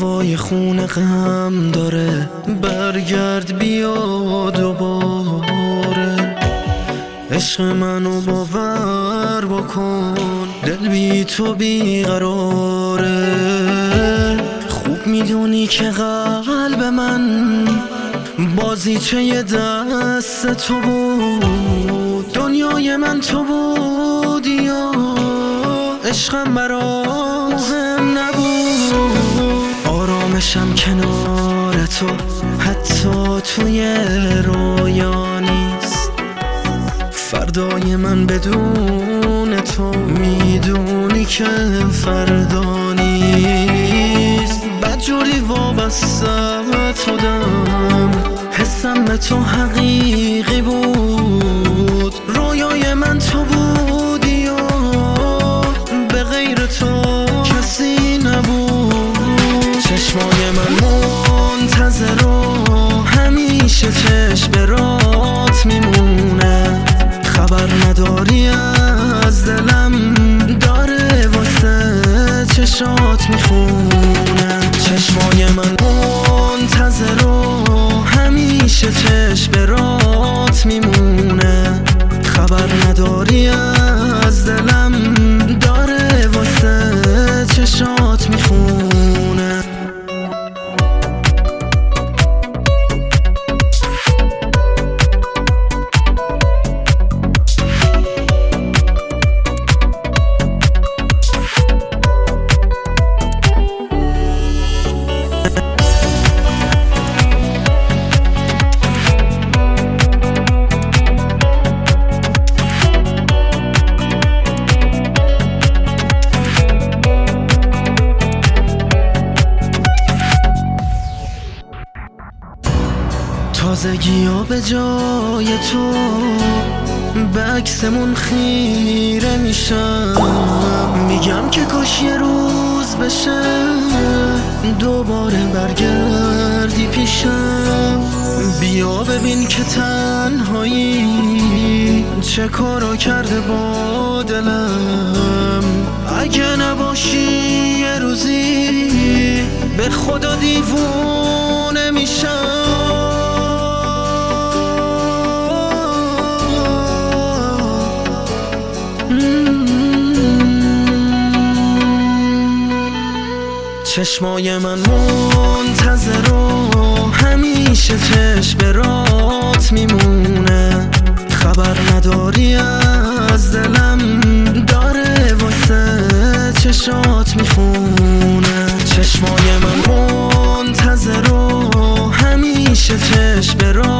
هوای خون غم داره، برگرد بیا دوباره. عشق منو باور بکن، دل بی تو بیقراره. خوب میدونی که قلب من بازیچه دست تو بود، دنیای من تو بودی یا عشقم برات مهم نبود. آرامشم کنار تو، حتی توی رویا نیست. فردای من بدون تو میدونی که فردا نیست. بدجوری وابسته شدم، حسم به تو حقیقی بود. رویای من تو بودی و به غیر تو کسی نبود. چشمای من منتظر و همیشه چشم برات میمونه. خبر نداری از دلم داره واسه چشات میخونه. چشمای من منتظر و همیشه چشم برات میمونه. خبر نداری از دلم داره واسه چشات میخونه. تازگی ها به جای تو به عکسمون خیره میشم. میگم که کاش یه روز بشه دوباره برگردی پیشم. بیا ببین که تنهایی چه کارا کرده با دلم. اگه نباشی یه روزی به خدا دیوونه میشم. چشمای من منتظر و همیشه چشم برات میمونه. خبر نداری از دلم داره واسه چشات میخونه. چشمای من منتظر و همیشه چشم برات